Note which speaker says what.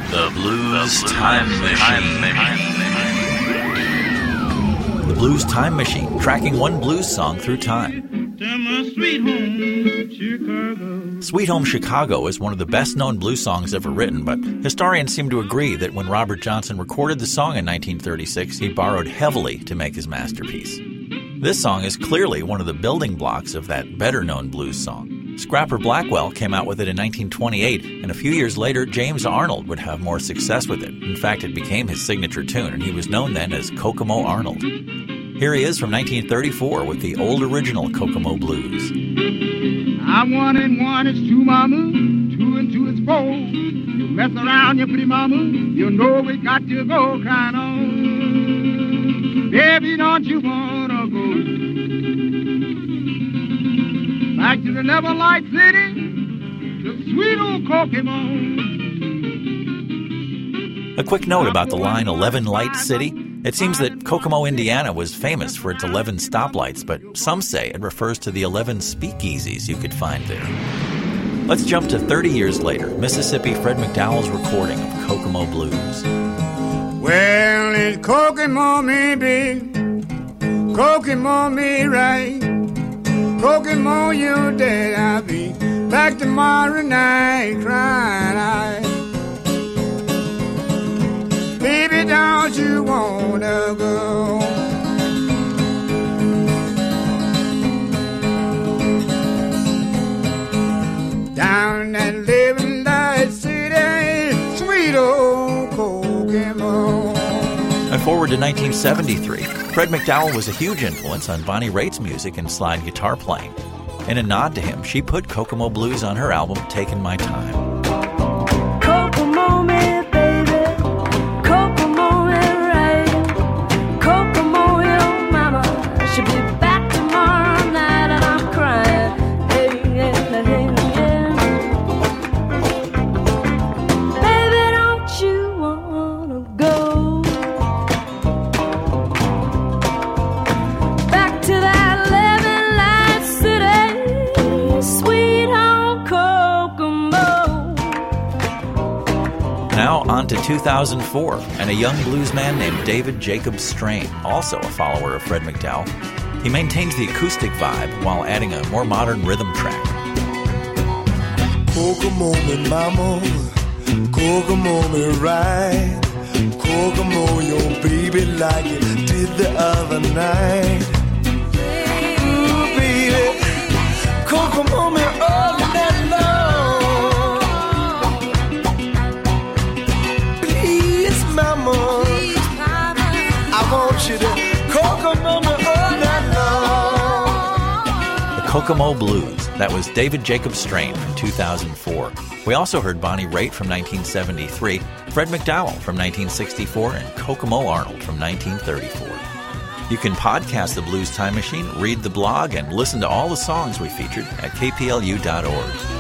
Speaker 1: The Blues Time Machine. The Blues Time Machine, tracking one blues song through time.
Speaker 2: Sweet Home Chicago.
Speaker 1: Sweet Home Chicago is one of the best-known blues songs ever written, but historians seem to agree that when Robert Johnson recorded the song in 1936, he borrowed heavily to make his masterpiece. This song is clearly one of the building blocks of that better-known blues song. Scrapper Blackwell came out with it in 1928, and a few years later, James Arnold would have more success with it. In fact, it became his signature tune, and he was known then as Kokomo Arnold. Here he is from 1934 with the old original Kokomo Blues.
Speaker 2: I 1 and 1 is 2, mama. 2 and 2 is 4. You mess around, you pretty mama. You know we got to go kind of. Baby, don't you wanna go back to the Neverlight City, to sweet old Kokomo?
Speaker 1: A quick note about the line 11 Light City. It seems that Kokomo, Indiana was famous for its 11 stoplights, but some say it refers to the 11 speakeasies you could find there. Let's jump to 30 years later, Mississippi Fred McDowell's recording of Kokomo Blues.
Speaker 2: Well, it's Kokomo me big, Kokomo me right, Kokomo you dead, I'll be back tomorrow night crying. Baby, don't you wanna go down that living light city, sweet old Kokomo?
Speaker 1: And forward to 1973, Fred McDowell was a huge influence on Bonnie Raitt's music and slide guitar playing. In a nod to him, she put Kokomo Blues on her album, Taking My Time.
Speaker 3: Kokomo me, baby, Kokomo me right, Kokomo your mama, she'll be back tomorrow night and I'm crying, hey, yeah, hey, yeah. Baby, don't you wanna go back to that living light city, sweet home Kokomo?
Speaker 1: Now on to 2004, and a young bluesman named David Jacob Strain, also a follower of Fred McDowell. He maintains the acoustic vibe while adding a more modern rhythm track.
Speaker 4: Kokomo me mama, Kokomo me right, Kokomo your baby like you did the other night. Ooh, baby, Kokomo me all night long. Please, mama, I want you to Kokomo me all night long.
Speaker 1: The Kokomo Blues. That was David Jacob Strain from 2004. We also heard Bonnie Raitt from 1973, Fred McDowell from 1964, and Kokomo Arnold from 1934. You can podcast the Blues Time Machine, read the blog, and listen to all the songs we featured at kplu.org.